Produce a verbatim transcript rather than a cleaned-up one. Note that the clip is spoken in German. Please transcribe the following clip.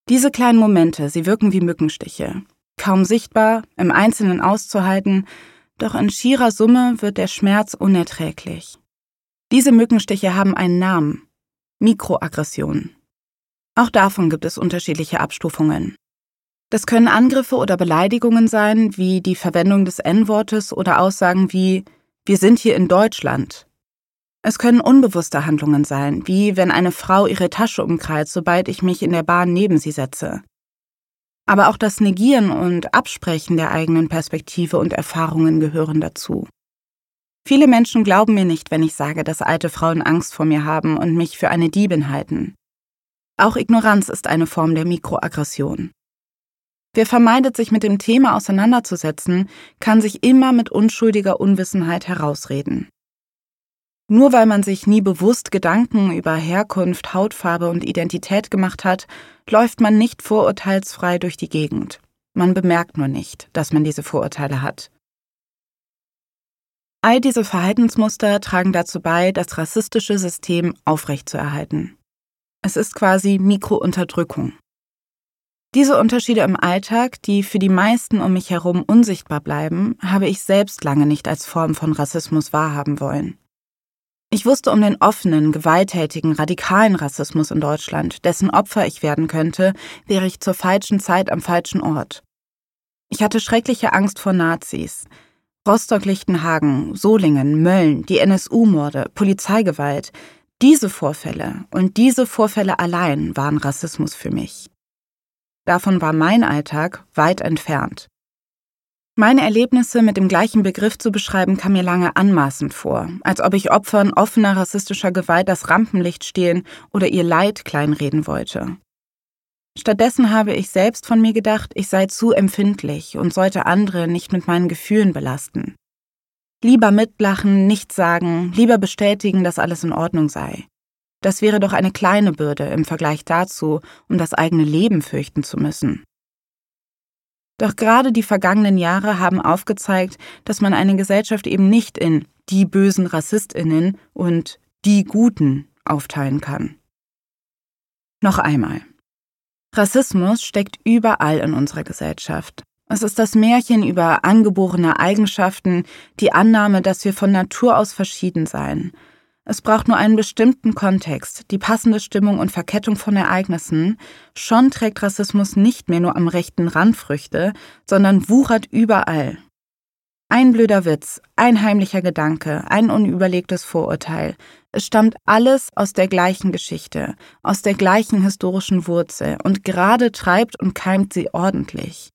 Diese kleinen Momente, sie wirken wie Mückenstiche. Kaum sichtbar, im Einzelnen auszuhalten, doch in schierer Summe wird der Schmerz unerträglich. Diese Mückenstiche haben einen Namen: Mikroaggression. Auch davon gibt es unterschiedliche Abstufungen. Das können Angriffe oder Beleidigungen sein, wie die Verwendung des En-Wortes oder Aussagen wie „Wir sind hier in Deutschland“. Es können unbewusste Handlungen sein, wie wenn eine Frau ihre Tasche umkreist, sobald ich mich in der Bahn neben sie setze. Aber auch das Negieren und Absprechen der eigenen Perspektive und Erfahrungen gehören dazu. Viele Menschen glauben mir nicht, wenn ich sage, dass alte Frauen Angst vor mir haben und mich für eine Diebin halten. Auch Ignoranz ist eine Form der Mikroaggression. Wer vermeidet, sich mit dem Thema auseinanderzusetzen, kann sich immer mit unschuldiger Unwissenheit herausreden. Nur weil man sich nie bewusst Gedanken über Herkunft, Hautfarbe und Identität gemacht hat, läuft man nicht vorurteilsfrei durch die Gegend. Man bemerkt nur nicht, dass man diese Vorurteile hat. All diese Verhaltensmuster tragen dazu bei, das rassistische System aufrechtzuerhalten. Es ist quasi Mikrounterdrückung. Diese Unterschiede im Alltag, die für die meisten um mich herum unsichtbar bleiben, habe ich selbst lange nicht als Form von Rassismus wahrhaben wollen. Ich wusste um den offenen, gewalttätigen, radikalen Rassismus in Deutschland, dessen Opfer ich werden könnte, wäre ich zur falschen Zeit am falschen Ort. Ich hatte schreckliche Angst vor Nazis. Rostock-Lichtenhagen, Solingen, Mölln, die N S U-Morde, Polizeigewalt. Diese Vorfälle und diese Vorfälle allein waren Rassismus für mich. Davon war mein Alltag weit entfernt. Meine Erlebnisse mit dem gleichen Begriff zu beschreiben, kam mir lange anmaßend vor, als ob ich Opfern offener rassistischer Gewalt das Rampenlicht stehlen oder ihr Leid kleinreden wollte. Stattdessen habe ich selbst von mir gedacht, ich sei zu empfindlich und sollte andere nicht mit meinen Gefühlen belasten. Lieber mitlachen, nichts sagen, lieber bestätigen, dass alles in Ordnung sei. Das wäre doch eine kleine Bürde im Vergleich dazu, um das eigene Leben fürchten zu müssen. Doch gerade die vergangenen Jahre haben aufgezeigt, dass man eine Gesellschaft eben nicht in die bösen RassistInnen und die Guten aufteilen kann. Noch einmal. Rassismus steckt überall in unserer Gesellschaft. Es ist das Märchen über angeborene Eigenschaften, die Annahme, dass wir von Natur aus verschieden seien. Es braucht nur einen bestimmten Kontext, die passende Stimmung und Verkettung von Ereignissen. Schon trägt Rassismus nicht mehr nur am rechten Rand Früchte, sondern wuchert überall. Ein blöder Witz, ein heimlicher Gedanke, ein unüberlegtes Vorurteil. Es stammt alles aus der gleichen Geschichte, aus der gleichen historischen Wurzel und gerade treibt und keimt sie ordentlich.